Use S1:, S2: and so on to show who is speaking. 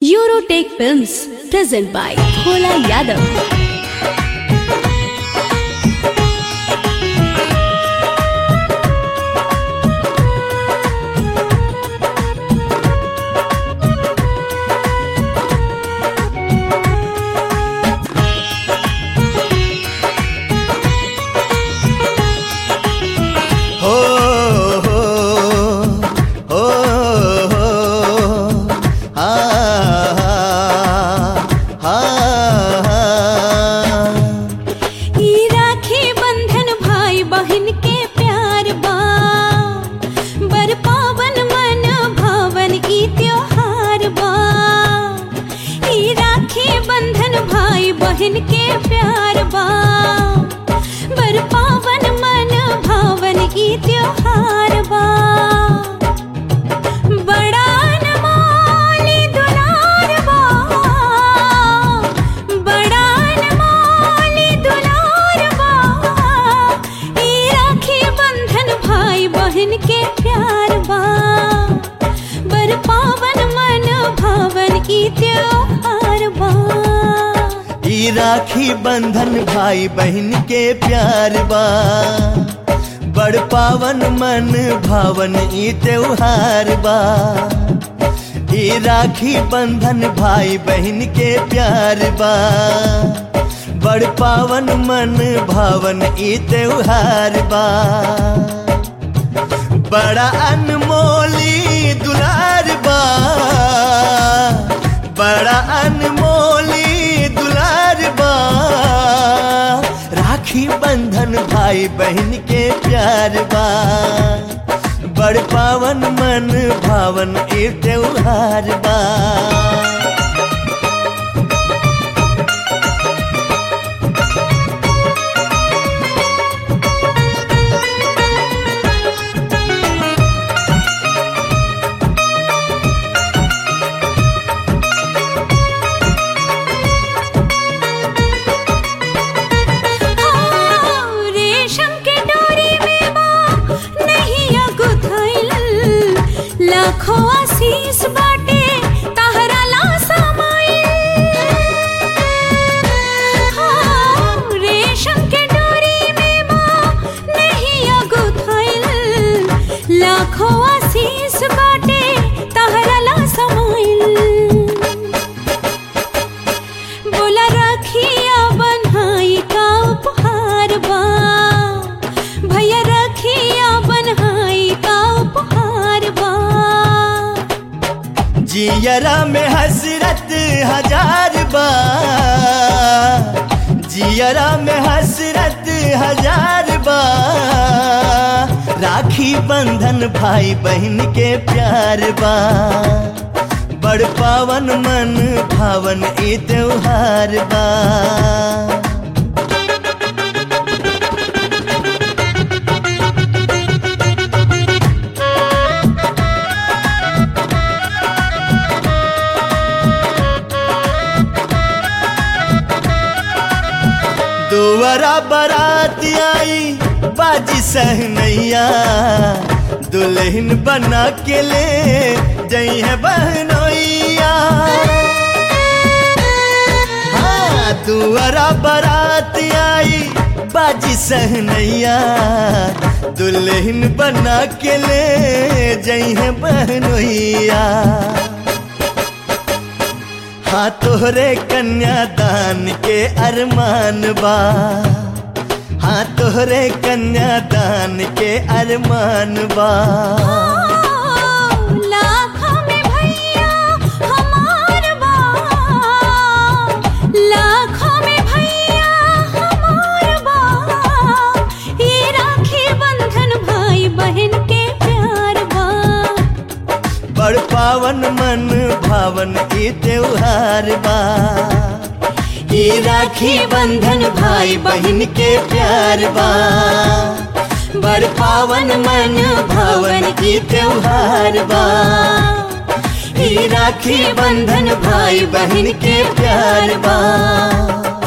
S1: Eurotech Films present by Bhola Yadav.
S2: बहन के प्यार बा बर पावन मन भावन ई त्योहार बा बड़ा अनमोली दुलार बा बड़ा अनमोली दुलार बा ई राखी बंधन भाई बहन के प्यार बा बर पावन मन भावन ई त्योहार बा।
S3: राखी बंधन भाई बहन के प्यार बा बड़ पावन मन भावन ई त्योहार बा। ई राखी बंधन भाई बहन के प्यार बा बड़ पावन मन भावन ई त्योहार बा। बड़ा अनमोली दुलार बा बड़ा अनमोली दुलार बा। राखी बंधन भाई बहन के प्यार बा बड़ पावन मन भावन ए त्योहार बा।
S2: लाखों आशीष बाटे तहरा ला समाइल रेशम के डोरी में माँ नहीं गुथाइल लाखों आशीष बाटे तहरा ला समाइल। बोला रखिया बन्हाई का उपहार बा भैया रखिया बन्हाई का उपहार बा।
S3: जियरा में हसरत हजार बा जियरा में हसरत हजार बा। राखी बंधन भाई बहन के प्यार बा बड़ पावन मन भावन ए त्योहार बा। दुआरा बारात आई बाजी सहनैया दुल्हन बना के ले जई है बहनोइया। हाँ दुआरा बारात आई बाजी सहनैया दुल्हन बना के ले जई है बहनोइया। हाँ तोहरे कन्यादान के अरमान बा हाँ तोहरे कन्यादान के अरमान बा।
S2: लाखों में भैया हमार बा लाखों में भैया हमार बा। ये राखी बंधन भाई बहन के प्यार बा
S3: बड़ पावन मन भावन ई त्योहार बा। ई राखी बंधन भाई बहन के प्यार बा बड़ पावन मन भावन ई त्योहार बा। ई राखी बंधन भाई बहन के प्यार बा।